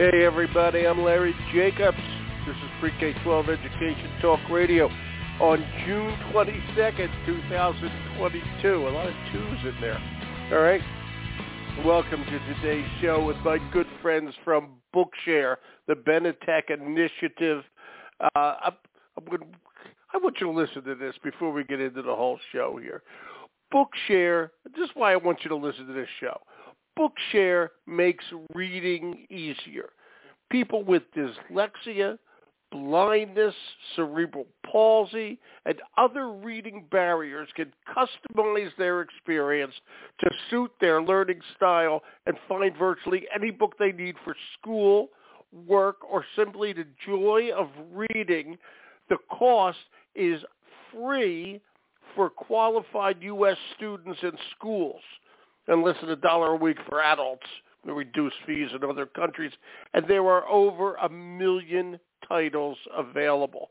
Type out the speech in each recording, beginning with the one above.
Hey everybody, I'm Larry Jacobs. This is Pre-K-12 Education Talk Radio on June 22nd, 2022. A lot of twos in there. All right. Welcome to today's show with my good friends from Bookshare, the Benetech Initiative. I want you to listen to this before we get into the whole show here. Bookshare, this is why I want you to listen to this show. Bookshare makes reading easier. People with dyslexia, blindness, cerebral palsy, and other reading barriers can customize their experience to suit their learning style and find virtually any book they need for school, work, or simply the joy of reading. The cost is free for qualified U.S. students in schools, and less than $1 a week for adults, the reduced fees in other countries. And there are over 1 million titles available.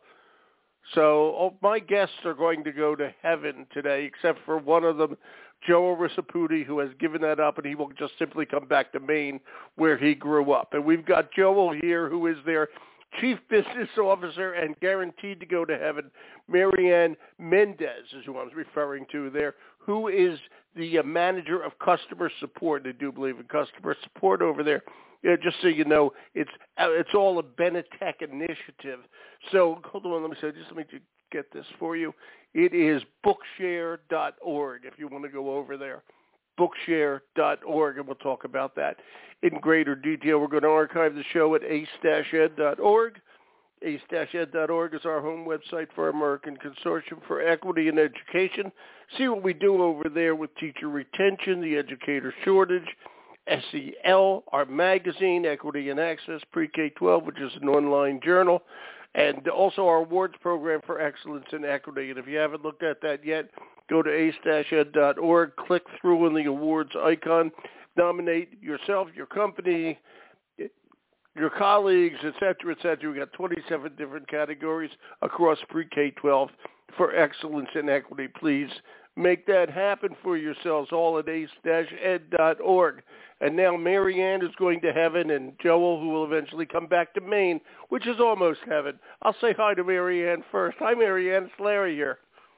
So my guests are going to go to heaven today, except for one of them, Joel Risapudi, who has given that up, and he will just simply come back to Maine, where he grew up. And we've got Joel here, who is their Chief Business Officer and guaranteed to go to heaven. Marianne Mendez is who I'm referring to there, who is the Manager of Customer Support. They do believe in customer support over there. Yeah, just so you know, it's all a Benetech initiative. So hold on, let me get this for you. It is bookshare.org if you want to go over there. Bookshare.org, and we'll talk about that in greater detail. We're going to archive the show at ace-ed.org. ace-ed.org is our home website for American Consortium for Equity in Education. See what we do over there with teacher retention, the educator shortage, SEL, our magazine, Equity and Access, Pre-K-12, which is an online journal, and also our awards program for excellence in equity. And if you haven't looked at that yet, go to ace-ed.org, click through on the awards icon, nominate yourself, your company, your colleagues, et cetera, et cetera. We've got 27 different categories across Pre-K-12 for excellence in equity. Please make that happen for yourselves, all at ace-ed.org. And now Marianne is going to heaven, and Joel, who will eventually come back to Maine, which is almost heaven. I'll say hi to Marianne first. Hi, Marianne. It's Larry here.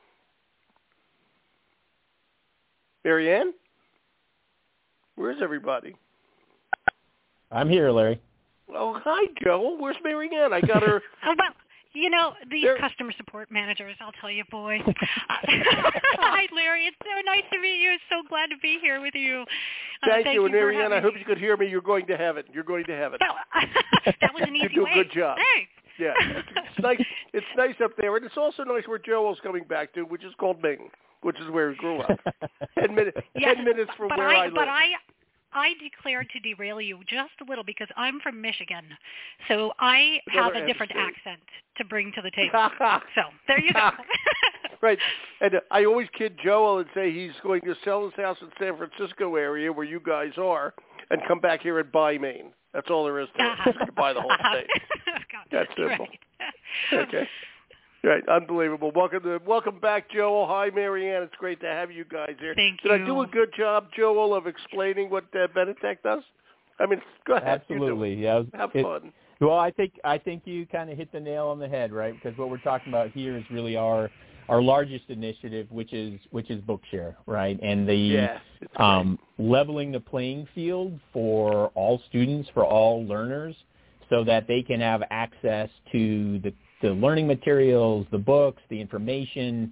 Marianne? Where's everybody? I'm here, Larry. Oh, hi, Joel. Where's Marianne? I got her. Oh, well, you know, these customer support managers, I'll tell you, boy. Hi, Larry. It's so nice to meet you. So glad to be here with you. Thank you. And Marianne, I hope you could hear me. You're going to heaven. You're going to heaven. That was an easy way. You do a good job. Thanks. Yeah. It's nice. It's nice up there. And it's also nice where Joel's coming back to, which is called Maine, which is where he grew up. 10 minutes from where I live. But I declared to derail you just a little because I'm from Michigan, so I have a different accent to bring to the table. So there you go. Right. And I always kid Joel and say he's going to sell his house in San Francisco area where you guys are and come back here and buy Maine. That's all there is to it. He's going to buy the whole state. That's simple. Right. Okay. Right, unbelievable. Welcome back, Joel. Hi, Marianne. It's great to have you guys here. Thank you. Did I do a good job, Joel, of explaining what Benetech does? I mean, go ahead. Absolutely. Yeah. Have fun. Well, I think you kind of hit the nail on the head, right? Because what we're talking about here is really our largest initiative, which is Bookshare, right? And the leveling the playing field for all students, for all learners, so that they can have access to the learning materials, the books, the information,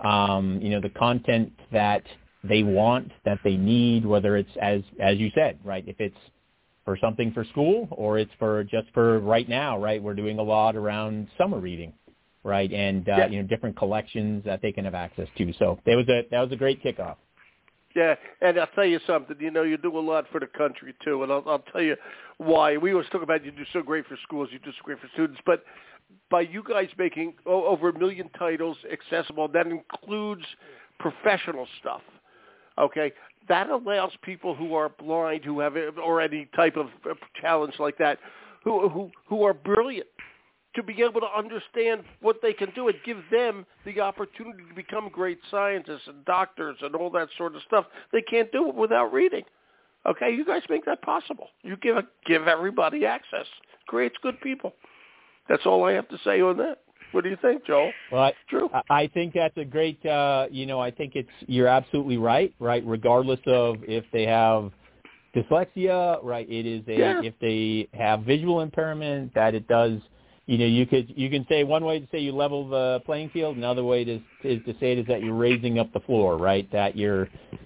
the content that they want, that they need, whether it's as you said, right? If it's for something for school or it's just for right now, right? We're doing a lot around summer reading, right? And different collections that they can have access to. So that was a great kickoff. Yeah, and I'll tell you something. You do a lot for the country too, and I'll tell you why. We always talk about you do so great for schools, you do so great for students, but by you guys making over 1 million titles accessible, that includes professional stuff, okay? That allows people who are blind, who have or any type of challenge like that, who are brilliant, to be able to understand what they can do and give them the opportunity to become great scientists and doctors and all that sort of stuff. They can't do it without reading. Okay, you guys make that possible. You give everybody access. Creates good people. That's all I have to say on that. What do you think, Joel? Well, True. I think that's a great, I think you're absolutely right, regardless of if they have dyslexia, right, it is if they have visual impairment, that it does, you can say one way to say you level the playing field, another way is to say it is that you're raising up the floor, right, that you're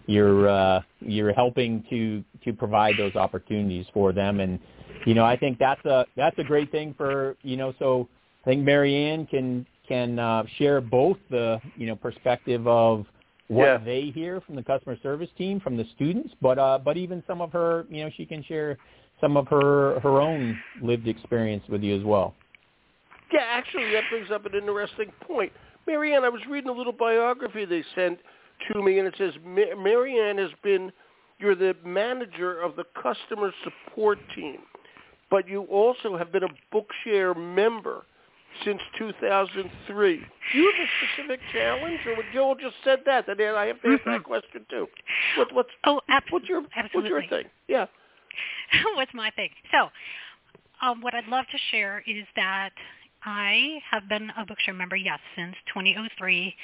helping to provide those opportunities for them. And, I think that's a great thing for, so I think Marianne can share both the, perspective of what they hear from the customer service team, from the students, but even some of her, she can share some of her own lived experience with you as well. Yeah, actually, that brings up an interesting point. Marianne, I was reading a little biography they sent to me, and it says Marianne you're the manager of the customer support team, but you also have been a Bookshare member since 2003. Do you have a specific challenge, or would Joel just said that? And then I have to ask that question too. What's your thing? Yeah. What's my thing? So, what I'd love to share is that I have been a Bookshare member, yes, since 2003.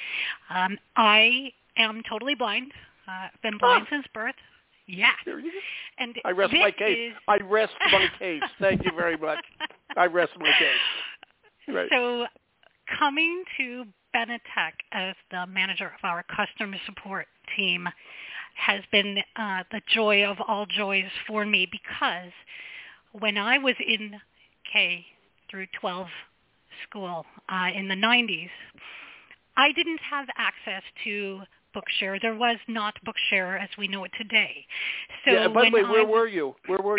I am totally blind. I've been blind since birth. Yeah. And I rest my case. I rest my case. Thank you very much. I rest my case. Right. So coming to Benetech as the manager of our customer support team has been the joy of all joys for me, because when I was in K through 12 school in the 90s, I didn't have access to Bookshare. There was not Bookshare as we know it today. So yeah, by the way, where were you?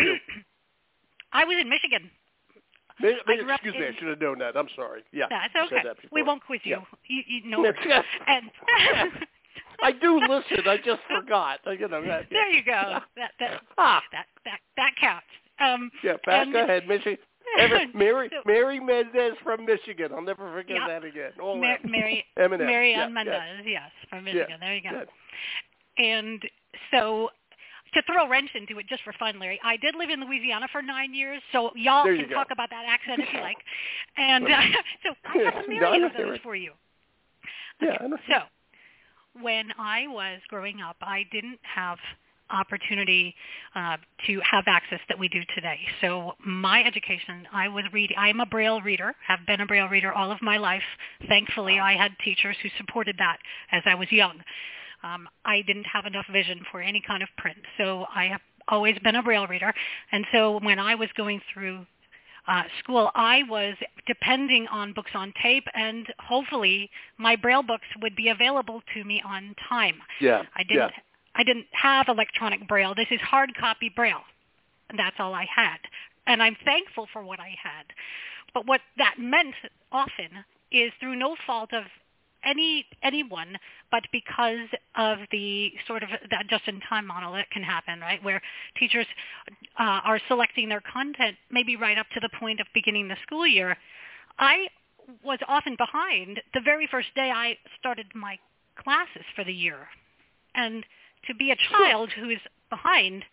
I was in Michigan. Excuse me, I should have known that. I'm sorry. Yeah, that's okay. We won't quiz you. Yeah. You know. And I do listen. I just forgot. There you go. That counts. Go ahead, Michigan. Mary Mendez from Michigan. I'll never forget that again. Mary Mendez, yes, from Michigan. Yeah. There you go. Yeah. And so, to throw a wrench into it just for fun, Larry, I did live in Louisiana for 9 years, so y'all can talk about that accent if you like. And so I have a myriad of those for you. Okay. Yeah. So when I was growing up, I didn't have opportunity to have access that we do today. So my education, I'm a Braille reader, have been a Braille reader all of my life. Thankfully, I had teachers who supported that as I was young. I didn't have enough vision for any kind of print, so I have always been a Braille reader. And so when I was going through school, I was depending on books on tape, and hopefully my Braille books would be available to me on time. Yeah. I didn't have electronic Braille. This is hard copy Braille. And that's all I had. And I'm thankful for what I had. But what that meant often is through no fault of anyone, but because of the sort of that just-in-time model that can happen, right, where teachers are selecting their content maybe right up to the point of beginning the school year. I was often behind the very first day I started my classes for the year. And to be a child who is behind,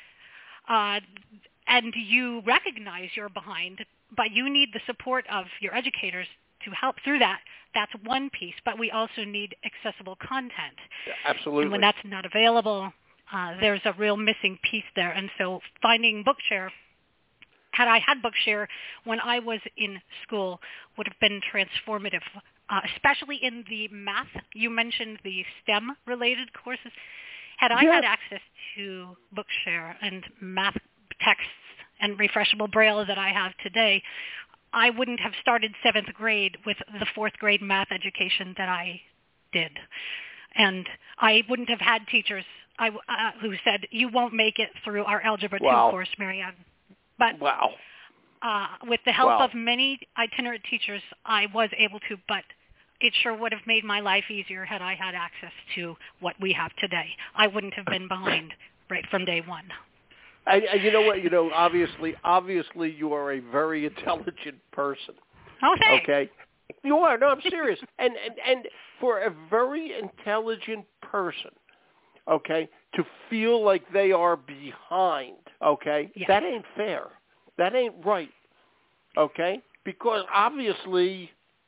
and you recognize you're behind, but you need the support of your educators to help through that, that's one piece. But we also need accessible content. Yeah, absolutely. And when that's not available, there's a real missing piece there. And so finding Bookshare, had I had Bookshare when I was in school, would have been transformative, especially in the math. You mentioned the STEM-related courses. Had I had access to Bookshare and math texts and refreshable Braille that I have today, I wouldn't have started 7th grade with the 4th grade math education that I did. And I wouldn't have had teachers who said, you won't make it through our Algebra 2 course, Marianne. But with the help of many itinerant teachers, I was able to, but it sure would have made my life easier had I had access to what we have today. I wouldn't have been behind right from day one. And you know what? Obviously, you are a very intelligent person. Oh, thanks. Okay, you are. No, I'm serious. And for a very intelligent person, okay, to feel like they are behind, okay? Yes. That ain't fair. That ain't right, okay? Because obviously,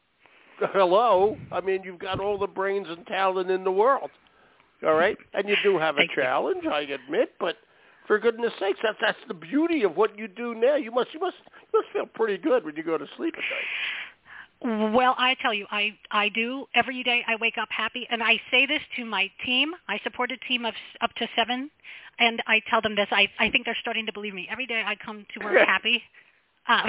hello, I mean, you've got all the brains and talent in the world, all right? And you do have a challenge, I admit, but for goodness sakes, that's the beauty of what you do now. You must feel pretty good when you go to sleep at night. Well, I tell you, I do. Every day I wake up happy, and I say this to my team. I support a team of up to 7, and I tell them this. I think they're starting to believe me. Every day I come to work happy. I'm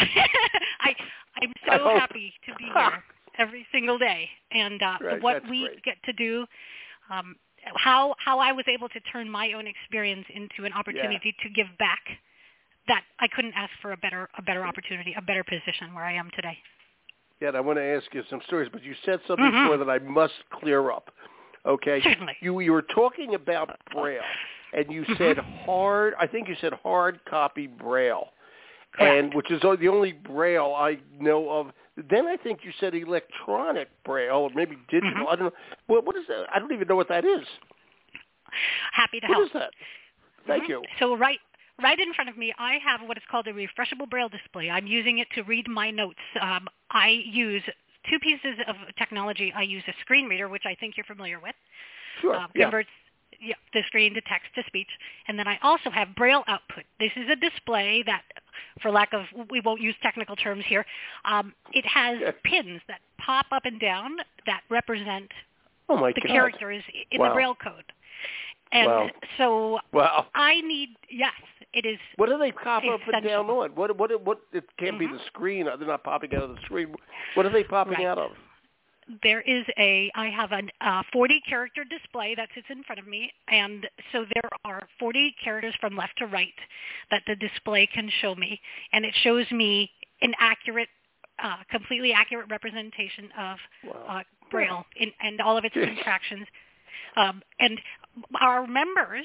so happy to be here every single day, and what we great. get to do, how I was able to turn my own experience into an opportunity to give back. That I couldn't ask for a better opportunity, a better position where I am today. Yeah, I want to ask you some stories, but you said something before that I must clear up. Okay, certainly. You were talking about Braille, and you said hard. I think you said hard copy Braille. And which is the only Braille I know of. Then I think you said electronic Braille, or maybe digital. I don't know. What is that? I don't even know what that is. Happy to help. What is that? Thank you. So right in front of me, I have what is called a refreshable Braille display. I'm using it to read my notes. I use 2 pieces of technology. I use a screen reader, which I think you're familiar with. Sure. Converts the screen to text to speech. And then I also have Braille output. This is a display that, for lack of, we won't use technical terms here, it has pins that pop up and down that represent the characters in the Braille code. And so I need, it is. What do they pop up and down on? What? It can't be the screen. They're not popping out of the screen. What are they popping out of? There is I have a 40-character display that sits in front of me, and so there are 40 characters from left to right that the display can show me, and it shows me an accurate, completely accurate representation of Braille and all of its contractions. And our members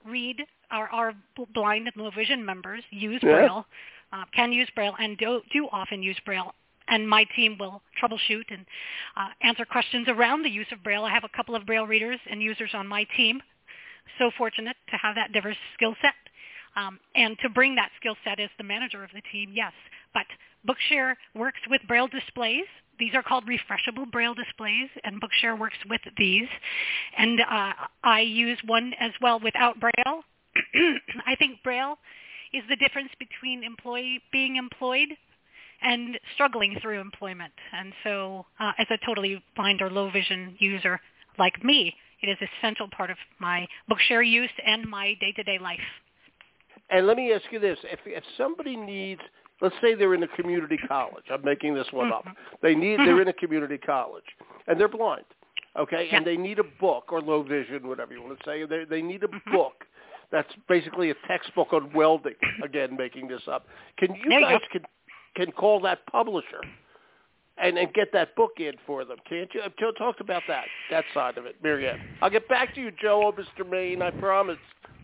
our blind and low vision members use Braille, can use Braille, and do often use Braille. And my team will troubleshoot and answer questions around the use of Braille. I have a couple of Braille readers and users on my team. So fortunate to have that diverse skill set. And to bring that skill set as the manager of the team, yes. But Bookshare works with Braille displays. These are called refreshable Braille displays, and Bookshare works with these. And I use one as well without Braille. I think Braille is the difference between being employed and struggling through employment. And so as a totally blind or low vision user like me, it is an essential part of my Bookshare use and my day-to-day life. And let me ask you this. If somebody needs, let's say they're in a community college. I'm making this one up. They're in a community college, and they're blind, okay? And they need a book, or low vision, whatever you want to say. They need a book that's basically a textbook on welding. Again, making this up. Can you guys can call that publisher and get that book in for them, can't you? Joe, talk about that side of it, Marianne. I'll get back to you, Joe, or Mr. Maine, I promise.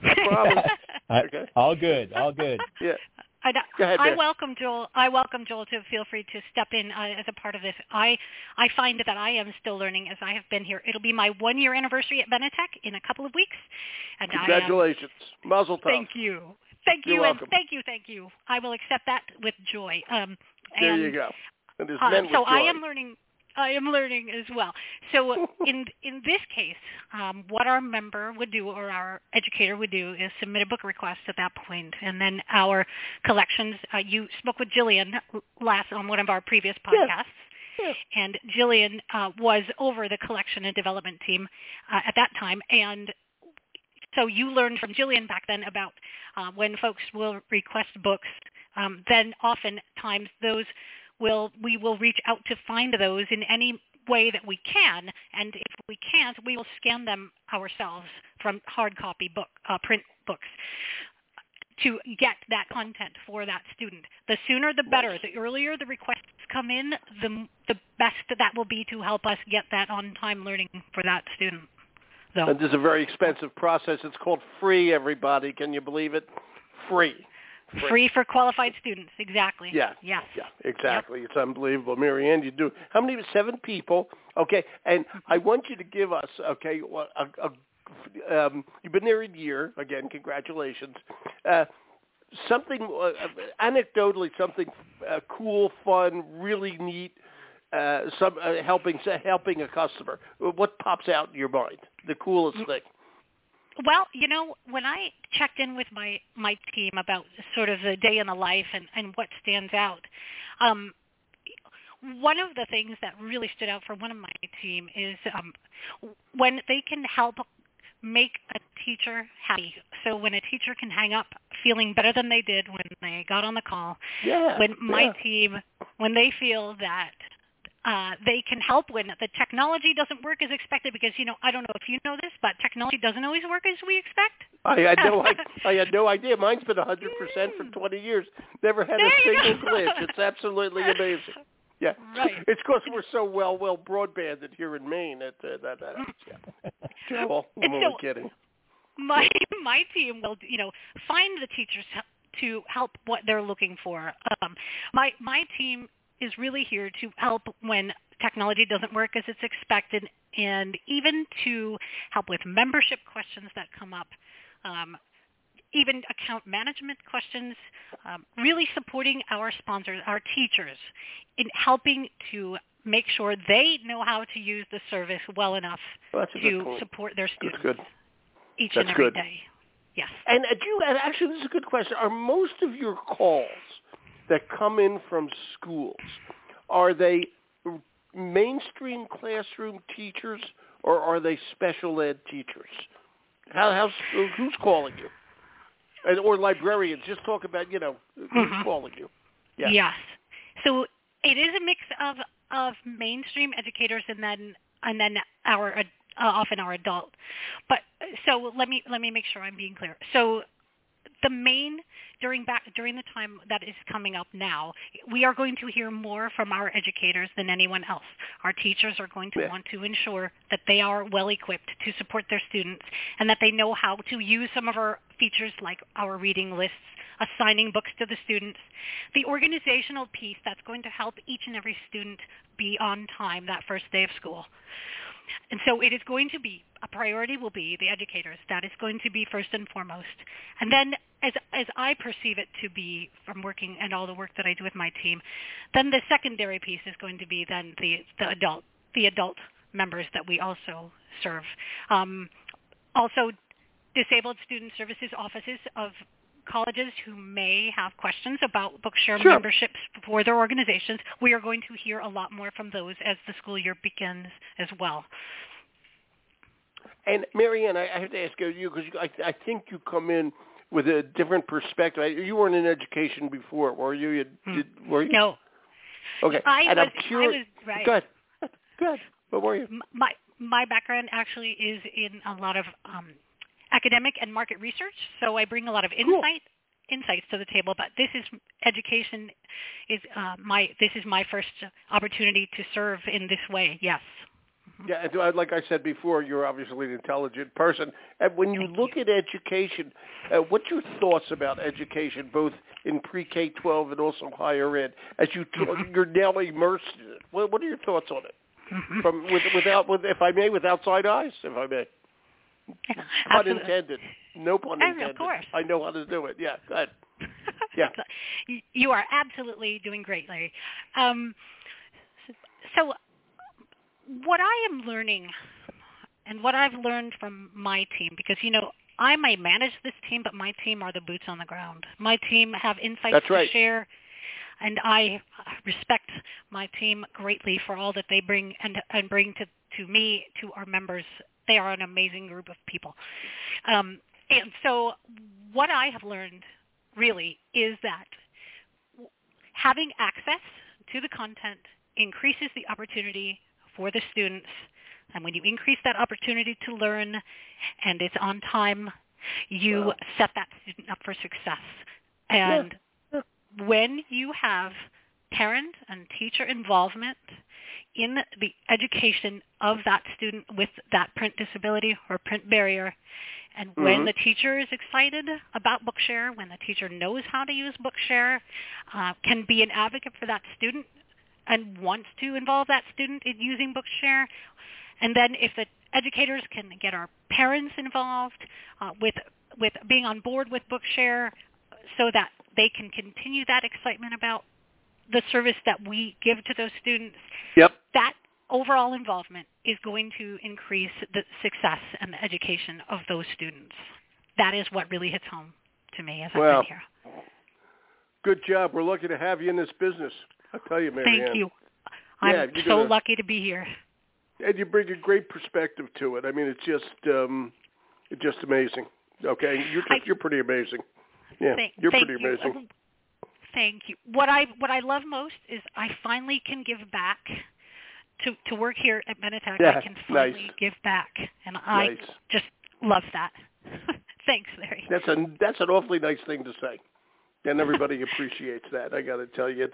Okay. All good. Yeah. Go ahead, I welcome Joel to feel free to step in as a part of this. I find that I am still learning as I have been here. It'll be my 1-year anniversary at Benetech in a couple of weeks. And congratulations. Mazel tov. Thank you. You're welcome. Thank you. I will accept that with joy. There you go. And meant so with joy. I am learning as well. So in this case, what our member would do, or our educator would do, is submit a book request at that point, and then our collections. You spoke with Jillian last on one of our previous podcasts. Yeah. And Jillian was over the collection and development team at that time, and so you learned from Jillian back then about when folks will request books, then oftentimes we will reach out to find those in any way that we can, and if we can't, we will scan them ourselves from hard copy print books to get that content for that student. The sooner the better. The earlier the requests come in, the best that will be to help us get that on-time learning for that student. So, and this is a very expensive process. It's called free, everybody. Can you believe it? Free for qualified students, exactly. Yeah, exactly. Yep. It's unbelievable. Marianne, you do. How many? 7 people. Okay, and I want you to give us, a you've been there a year. Again, congratulations. Something anecdotally, something cool, fun, really neat. Helping a customer. What pops out in your mind? The coolest thing. Well, when I checked in with my team about sort of the day in the life and what stands out, one of the things that really stood out for one of my team is when they can help make a teacher happy. So when a teacher can hang up feeling better than they did when they got on the call, my team, when they feel that they can help when the technology doesn't work as expected, because, I don't know if you know this, but technology doesn't always work as we expect. I had no idea. Mine's been 100% for 20 years. Never had a single glitch. It's absolutely amazing. Yeah, right. It's because we're so well broadbanded here in Maine. I'm only kidding. My team will, find the teachers to help what they're looking for. My team is really here to help when technology doesn't work as it's expected, and even to help with membership questions that come up, even account management questions, really supporting our sponsors, our teachers, in helping to make sure they know how to use the service well enough to support their students each and every day. Yes. And actually, this is a good question. Are most of your calls that come in from schools, are they mainstream classroom teachers or are they special ed teachers? Who's calling you? Or librarians? Just talk about, who's calling you. Yeah. Yes. So it is a mix of mainstream educators and then our often our adult. But so let me make sure I'm being clear. So the main during the time that is coming up now, we are going to hear more from our educators than anyone else. Our teachers are going to want to ensure that they are well equipped to support their students and that they know how to use some of our features like our reading lists, assigning books to the students, the organizational piece that's going to help each and every student be on time that first day of school. And so it is going to be, a priority will be the educators. That is going to be first and foremost. And then as I perceive it to be from working and all the work that I do with my team, then the secondary piece is going to be then the adult members that we also serve. Also, disabled student services offices of colleges who may have questions about Bookshare memberships for their organizations. We are going to hear a lot more from those as the school year begins as well. And Marianne, I have to ask you, because I think you come in with a different perspective. You weren't in education before, were you? Were you? No. Okay. I was right. Go ahead. What were you? My background actually is in a lot of academic and market research, so I bring a lot of insights to the table. But this is education is my first opportunity to serve in this way. Yes. Yeah, like I said before, you're obviously an intelligent person. And when you look at education, what's your thoughts about education, both in pre-K 12 and also higher ed? As you're now immersed in it, what are your thoughts on it? From if I may, with outside eyes, if I may. Pun intended. No pun intended. Of course. I know how to do it. Yeah, go ahead. Yeah. You are absolutely doing great, Larry. So what I am learning and what I've learned from my team, because, I might manage this team, but my team are the boots on the ground. My team have insights to share, and I respect my team greatly for all that they bring and bring to me, to our members. They are an amazing group of people. And so what I have learned really is that having access to the content increases the opportunity for the students. And when you increase that opportunity to learn and it's on time, you set that student up for success. And when you have parent and teacher involvement in the education of that student with that print disability or print barrier, and when the teacher is excited about Bookshare, when the teacher knows how to use Bookshare, can be an advocate for that student and wants to involve that student in using Bookshare, and then if educators can get our parents involved with being on board with Bookshare so that they can continue that excitement about the service that we give to those students. Yep. That overall involvement is going to increase the success and the education of those students. That is what really hits home to me as I've been here. Good job. We're lucky to have you in this business. I tell you, Mary Ann. Thank you. I'm so lucky to be here. And you bring a great perspective to it. I mean, it's just amazing. Okay, you're pretty amazing. Yeah, you're pretty amazing. Thank you. What I love most is I finally can give back to work here at Benetech. Yeah, I can finally give back, and I just love that. Thanks, Larry. That's an awfully nice thing to say, and everybody appreciates that. I got to tell you,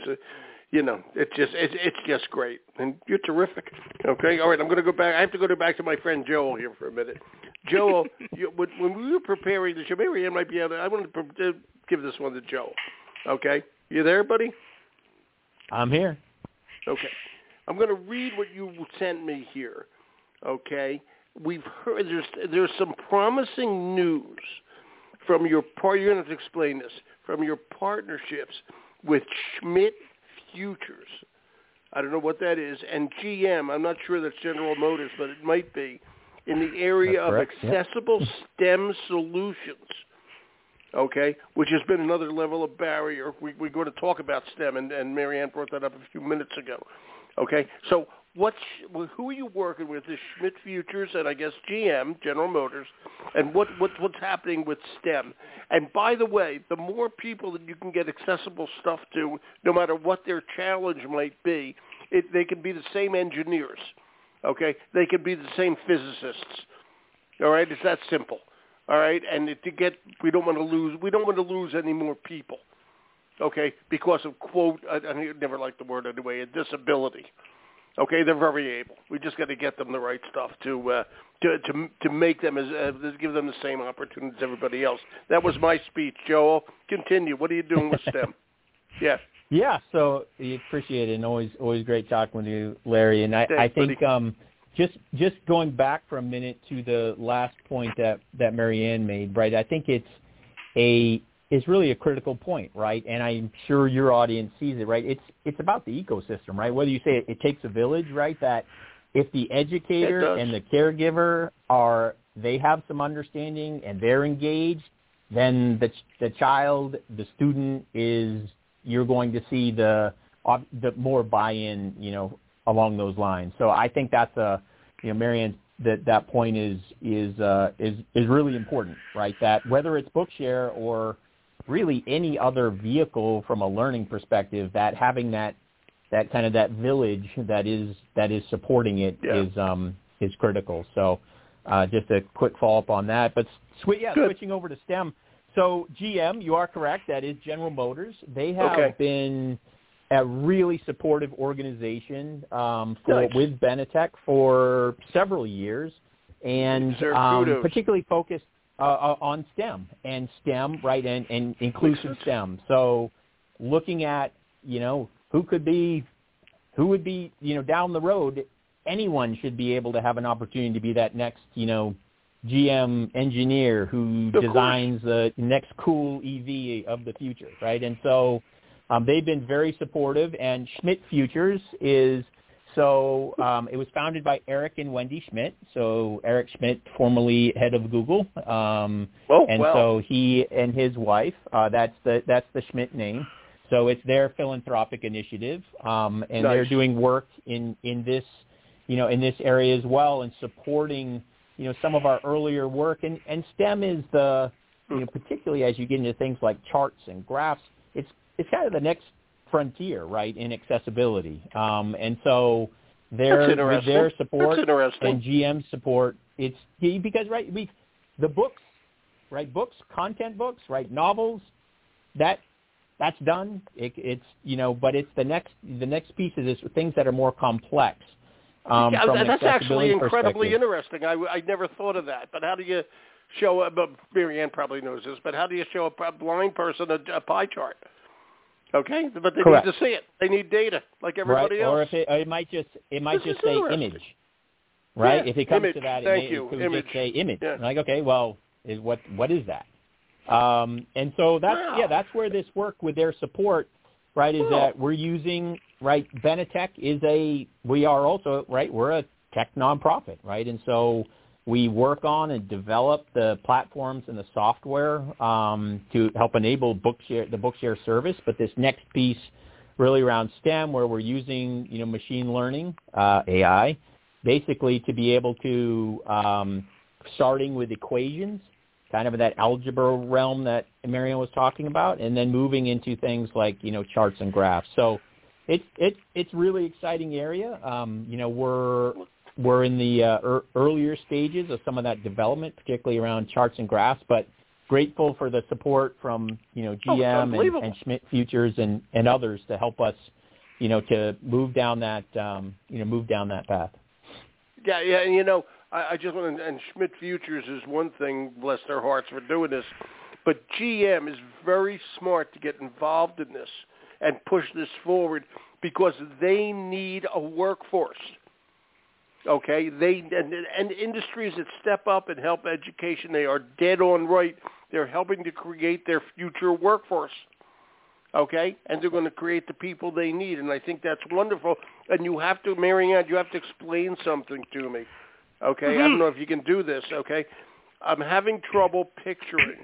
it's just great, and you're terrific. Okay, all right. I'm going to go back. I have to go back to my friend Joel here for a minute. Joel, when we were preparing the show, Mary Ann might be able to. I want to give this one to Joel. Okay, you there, buddy? I'm here. Okay, I'm going to read what you sent me here. Okay, we've heard there's some promising news from your part. You're going to have to explain this from your partnerships with Schmidt Futures. I don't know what that is, and GM. I'm not sure that's General Motors, but it might be in the area of accessible STEM solutions. Okay, which has been another level of barrier. We're going to talk about STEM, and Mary Ann brought that up a few minutes ago. Okay, so who are you working with? Is Schmidt Futures and I guess GM, General Motors, and what's happening with STEM? And by the way, the more people that you can get accessible stuff to, no matter what their challenge might be, they can be the same engineers. Okay, they can be the same physicists. All right, it's that simple. All right, and we don't want to lose any more people. Okay, because of quote, I never liked the word anyway, a disability. Okay, they're very able. We just got to get them the right stuff to make them give them the same opportunities as everybody else. That was my speech, Joel. Continue. What are you doing with STEM? Yeah. Yeah. So you appreciate it, and always great talking with you, Larry. And I think just going back for a minute to the last point that Mary Ann made, right? I think it's really a critical point, right? And I'm sure your audience sees it, right? It's about the ecosystem, right? Whether you say it takes a village, right? That if the educator and the caregiver they have some understanding and they're engaged, then the child, the student you're going to see the more buy-in, along those lines. So I think that's Mary Ann, that point is really important, right? That whether it's Bookshare or really any other vehicle from a learning perspective, that having that kind of that village that is supporting it is critical. So just a quick follow-up on that. But switching over to STEM. So GM, you are correct. That is General Motors. They have been a really supportive organization with Benetech for several years, and particularly focused on STEM and STEM, right, and inclusive STEM. So looking at, who would be, down the road, anyone should be able to have an opportunity to be that next, GM engineer who designs the next cool EV of the future, right? And so they've been very supportive, and Schmidt Futures it was founded by Eric and Wendy Schmidt. So Eric Schmidt, formerly head of Google. So he and his wife, that's the Schmidt name. So it's their philanthropic initiative. And they're doing work in this, in this area as well, and supporting, some of our earlier work. And STEM is particularly as you get into things like charts and graphs, it's kind of the next frontier, right, in accessibility. And so their support and GM support, it's because, right, the books, right, content books, right, novels, that's done. It's but it's the next piece of this, things that are more complex. That's actually incredibly interesting. I never thought of that. But how do you show? Mary Ann probably knows this. But how do you show a blind person a pie chart? Okay, but they need to see it. They need data, like everybody else. Or if it might just say image. right? Yeah. If it comes image. to that, Thank it you. would Image. just say image. Yeah. Like, okay, well, what is that? And so that's where this work with their support, right, is that we're using, right, Benetech we are also, right, we're a tech nonprofit, right? And so we work on and develop the platforms and the software to help enable the Bookshare service. But this next piece really around STEM, where we're using, machine learning, AI, basically to be able to, starting with equations, kind of in that algebra realm that Marion was talking about, and then moving into things like, charts and graphs. So it's really exciting area. We're in the earlier stages of some of that development, particularly around charts and graphs, but grateful for the support from, GM and Schmidt Futures and others to help us, to move down that, path. Yeah, I just want to, and Schmidt Futures is one thing, bless their hearts for doing this, but GM is very smart to get involved in this and push this forward because they need a workforce. Okay, and industries that step up and help education, they are dead on right. They're helping to create their future workforce. Okay, and they're going to create the people they need, and I think that's wonderful. And you have to, Marianne, you have to explain something to me. Okay, I don't know if you can do this. Okay, I'm having trouble picturing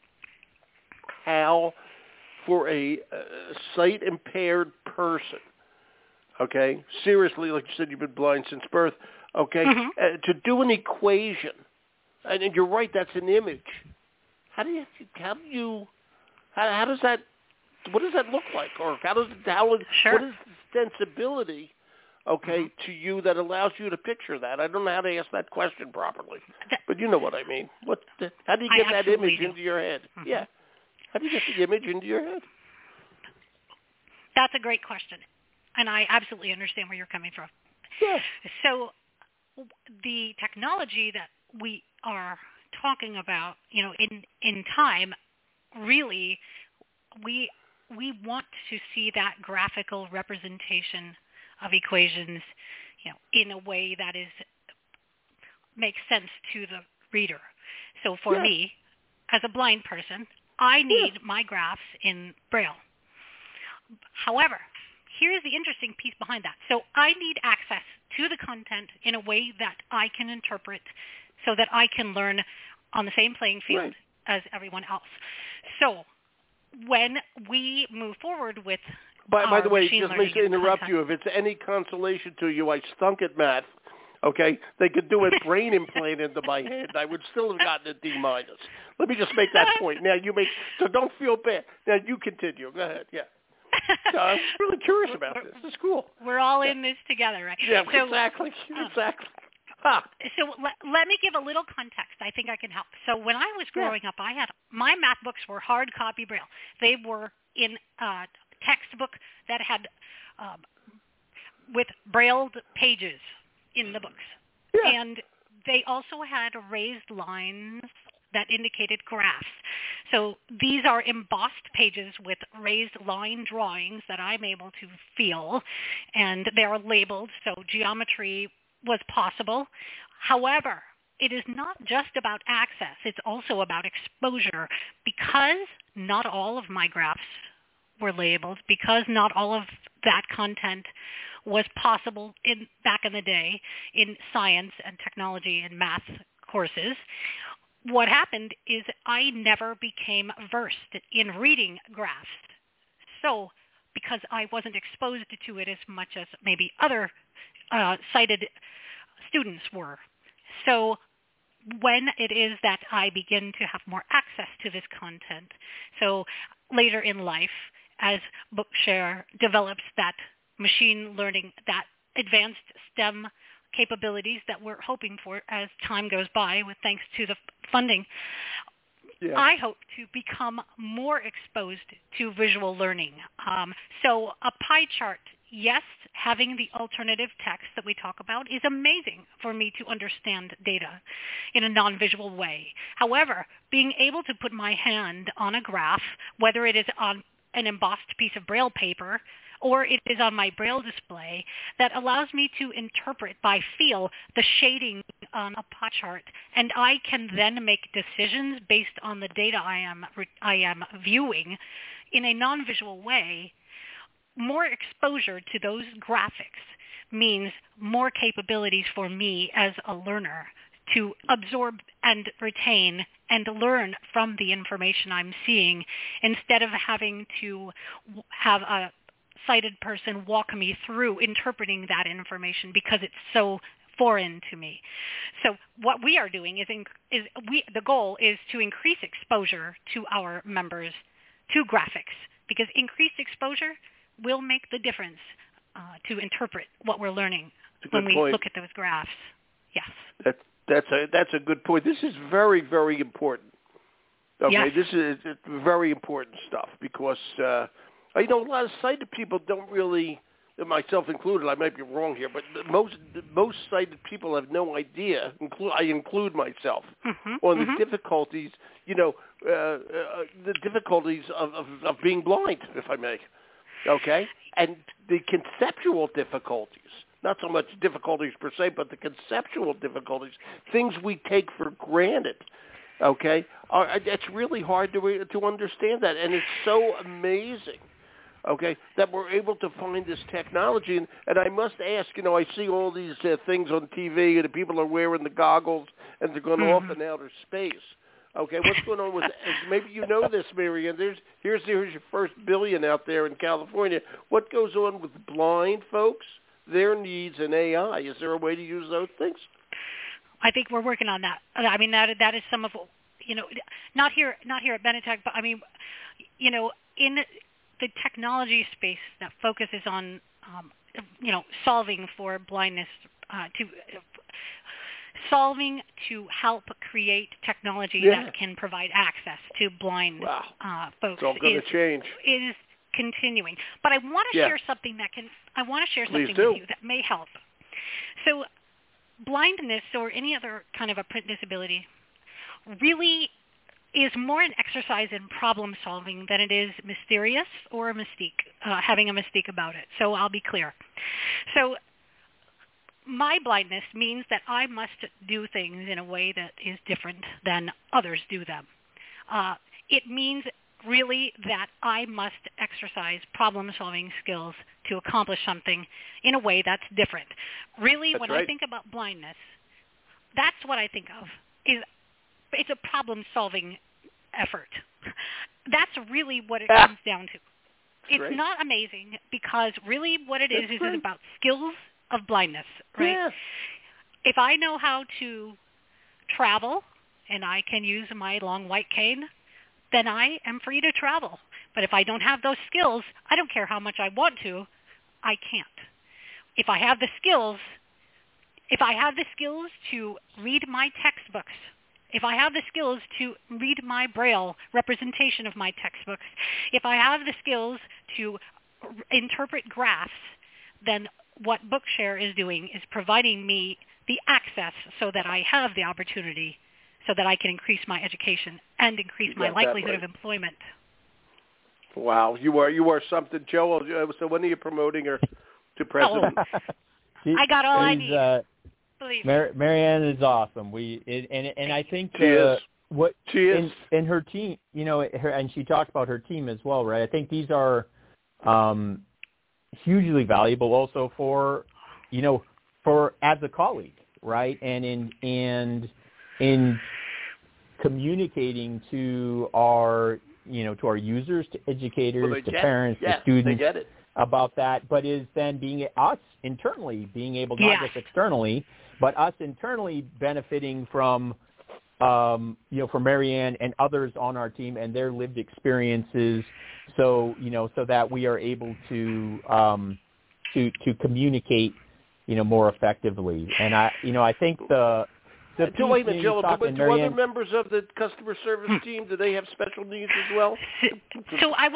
how, for a sight-impaired person, okay, seriously, like you said, you've been blind since birth, okay, to do an equation, and you're right, that's an image. How does that, what does that look like, or what is the sensibility, okay, to you that allows you to picture that? I don't know how to ask that question properly, but you know what I mean. How do you get that image into your head? Yeah, how do you get the image into your head? That's a great question. And I absolutely understand where you're coming from. Yeah. So the technology that we are talking about, in time, really, we want to see that graphical representation of equations, in a way that makes sense to the reader. So for me, as a blind person, I need my graphs in Braille. However, here's the interesting piece behind that. So I need access to the content in a way that I can interpret so that I can learn on the same playing field as everyone else. So when we move forward with by the way, just make to interrupt you, if it's any consolation to you, I stunk at math. Okay, they could do a brain implant into my head, and I would still have gotten a D-. Let me just make that point. Now so don't feel bad. Now you continue. Go ahead. Yeah. I'm really curious about this. This is cool. We're all in this together, right? Yeah, so, exactly. So let me give a little context. I think I can help. So when I was growing up, my math books were hard copy Braille. They were in a textbook that had with brailled pages in the books. Yeah. And they also had raised lines that indicated graphs. So these are embossed pages with raised line drawings that I'm able to feel, and they're labeled, so geometry was possible. However, it is not just about access. It's also about exposure. Because not all of my graphs were labeled, because not all of that content was possible back in the day in science and technology and math courses, what happened is I never became versed in reading graphs. So because I wasn't exposed to it as much as maybe other sighted students were. So when it is that I begin to have more access to this content, so later in life, as Bookshare develops that machine learning, that advanced STEM capabilities that we're hoping for as time goes by, with thanks to the funding, I hope to become more exposed to visual learning. So a pie chart, yes, having the alternative text that we talk about is amazing for me to understand data in a non-visual way. However, being able to put my hand on a graph, whether it is on an embossed piece of Braille paper or it is on my Braille display that allows me to interpret by feel the shading on a pie chart, and I can then make decisions based on the data I am viewing in a non-visual way. More exposure to those graphics means more capabilities for me as a learner to absorb and retain and learn from the information I'm seeing, instead of having to have a sighted person walk me through interpreting that information because it's so foreign to me. So what we are doing the goal is to increase exposure to our members to graphics, because increased exposure will make the difference to interpret what we're learning when we look at those graphs. Yes. That's a good point. This is very, very important. Okay, yes. This is very important stuff because a lot of sighted people don't really, myself included, I might be wrong here, but most sighted people have no idea. I include myself on the difficulties, the difficulties of being blind, if I may. Okay, and the conceptual difficulties. Not so much difficulties per se, but the conceptual difficulties, things we take for granted, okay? It's really hard to understand that, and it's so amazing, okay, that we're able to find this technology. And I must ask, I see all these things on TV, and the people are wearing the goggles, and they're going off in outer space. Okay, what's going on with maybe you know this, Marianne. Here's your first billion out there in California. What goes on with blind folks? Their needs in AI. Is there a way to use those things? I think we're working on that. I mean, that is some of, not here at Benetech, but I mean, in the technology space that focuses on, solving for blindness, solving to help create technology that can provide access to blind folks. It's all going to change. Is continuing. But I want to share something with you that may help. So blindness or any other kind of a print disability really is more an exercise in problem solving than it is mysterious or a mystique, having a mystique about it. So I'll be clear. So my blindness means that I must do things in a way that is different than others do them. It means really that I must exercise problem-solving skills to accomplish something in a way that's different. Really, when I think about blindness, that's what I think of. It's a problem-solving effort. That's really what it comes down to. It's not amazing, because really what it is about skills of blindness, right? Yeah. If I know how to travel and I can use my long white cane, then I am free to travel. But if I don't have those skills, I don't care how much I want to, I can't. If I have the skills to read my textbooks, if I have the skills to read my Braille representation of my textbooks, if I have the skills to interpret graphs, then what Bookshare is doing is providing me the access so that I have the opportunity, so that I can increase my education and increase my likelihood of employment. Wow, you are something, Joe. So when are you promoting her to president? I got all I need. Believe me. Marianne is awesome. And I think she is. And her team, and she talked about her team as well, right? I think these are hugely valuable also for as a colleague, right? And in communicating to our users, to educators, to parents, to students about that, but is then being us internally being able, not just externally, but us internally benefiting from from Marianne and others on our team and their lived experiences, so that we are able to communicate more effectively. And I think Wait a minute, Jill, do other members of the customer service team, do they have special needs as well? So I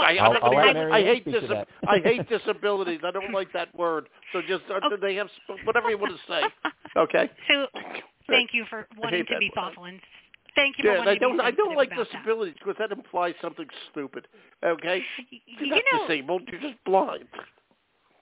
hate disabilities. I don't like that word. So just they have whatever you want to say. Okay. So thank you for wanting to be thoughtful, and thank you for wanting to be sensitive. I don't like disabilities because that implies something stupid. Okay. You're not disabled. You're just blind.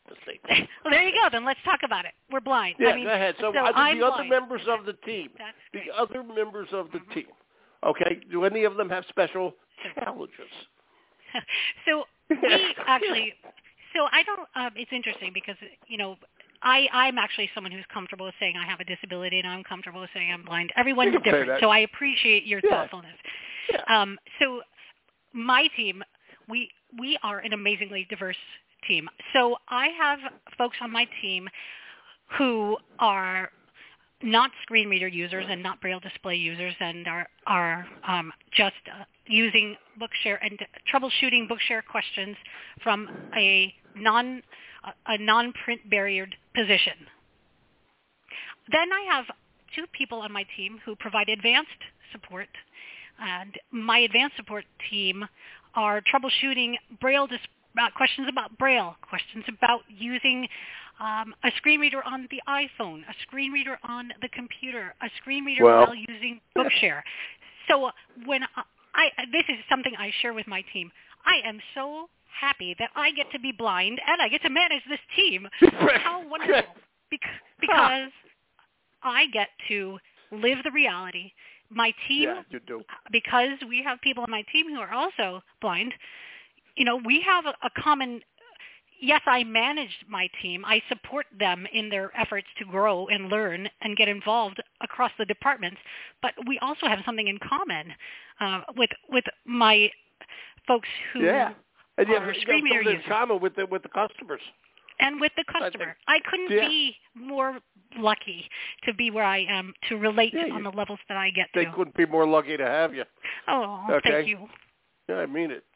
to say. Well, there you go. Then let's talk about it. We're blind. Yeah, I mean, go ahead. So I'm the other blind. members of the team, team, okay, do any of them have special challenges? So we actually, I don't, it's interesting because, I'm actually someone who's comfortable with saying I have a disability, and I'm comfortable with saying I'm blind. Everyone's different, so I appreciate your thoughtfulness. Yeah. So my team, we are an amazingly diverse team. So I have folks on my team who are not screen reader users and not Braille display users, and are just using Bookshare and troubleshooting Bookshare questions from a non-print barriered position. Then I have two people on my team who provide advanced support, and my advanced support team are troubleshooting Braille questions about Braille, questions about using a screen reader on the iPhone, a screen reader on the computer, a screen reader while using Bookshare. So when this is something I share with my team, I am so happy that I get to be blind and I get to manage this team. How wonderful. Because I get to live the reality. My team, because we have people on my team who are also blind, we have a common, yes, I manage my team. I support them in their efforts to grow and learn and get involved across the departments. But we also have something in common with my folks who are screen reader users. In common with the customers. And with the customer. I couldn't be more lucky to be where I am, to relate on the levels that I get to. They couldn't be more lucky to have you. Oh, thank you. Yeah, I mean it.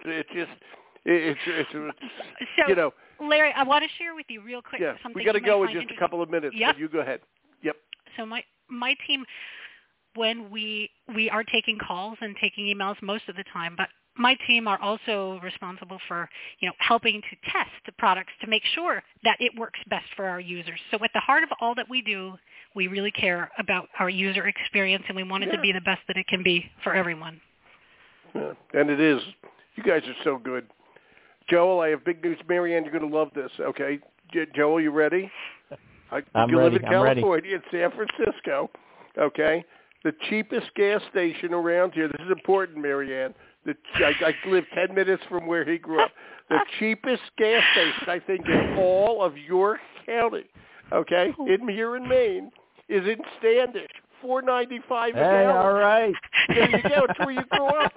So, Larry, I want to share with you real quick something. We got to go in just a couple of minutes. Yep. But you go ahead. Yep. So my team, when we are taking calls and taking emails most of the time, but my team are also responsible for, helping to test the products to make sure that it works best for our users. So at the heart of all that we do, we really care about our user experience, and we want it to be the best that it can be for everyone. Yeah, and it is. You guys are so good. Joel, I have big news. Marianne, you're going to love this, okay? Joel, you ready? I'm you ready. live in California, in San Francisco, okay? The cheapest gas station around here, this is important, Marianne. I live 10 minutes from where he grew up. The cheapest gas station, I think, in all of York County, okay, here in Maine, is in Standish. $4.95 a gallon. All right. There you go. It's where you grew up.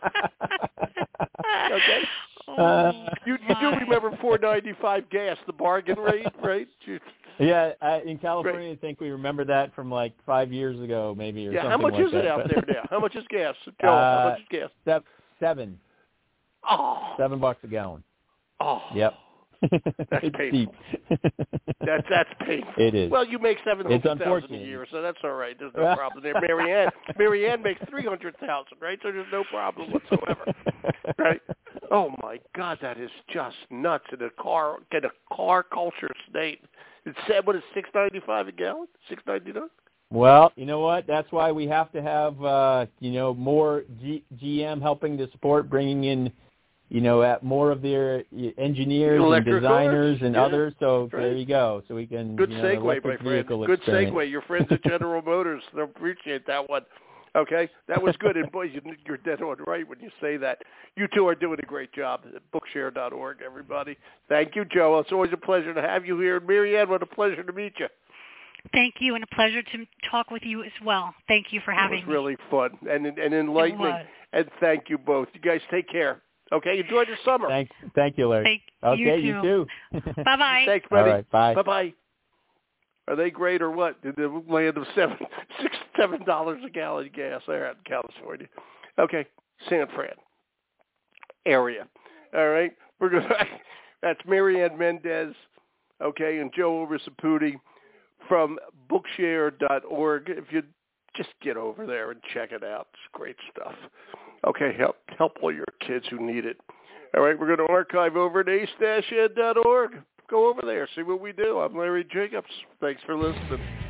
Okay. You do remember $4.95 gas, the bargain rate, right? Yeah, in California, I think we remember that from like 5 years ago, maybe, or something like that. How much is it out there now? How much is gas? Joel, how much is gas? $7. Oh. $7 a gallon. Oh. Yep. That's painful. That's painful. It is. Well, you make $700,000 a year, so that's all right. There's no problem there. Marianne makes $300,000, right? So there's no problem whatsoever, right? Oh my God, that is just nuts in a car culture state. It's said what is $6.95 a gallon? $6.99. Well, you know what? That's why we have to have more GM helping to support bringing in. More of their engineers and designers and others. So there you go. So we can good segue, my friend. Good segue. Your friends at General Motors, they'll appreciate that one. Okay, that was good. And boy, you're dead on right when you say that. You two are doing a great job at Bookshare.org. Everybody, thank you, Joe. It's always a pleasure to have you here. And Marianne, what a pleasure to meet you. Thank you, and a pleasure to talk with you as well. Thank you for having me. It was really fun and enlightening. And thank you both. You guys take care. Okay, enjoy your summer. Thank you, Larry. You too. Bye-bye. Thanks, buddy. All right, bye. Bye-bye. Are they great or what? In the land of $7 a gallon gas there out in California. Okay, San Fran area. All right, we're going. That's Marianne Mendez, okay, and Joe Risaputi from Bookshare.org. If you just get over there and check it out, it's great stuff. Okay, help all your kids who need it. All right, we're going to archive over at ace-ed.org. Go over there, see what we do. I'm Larry Jacobs. Thanks for listening.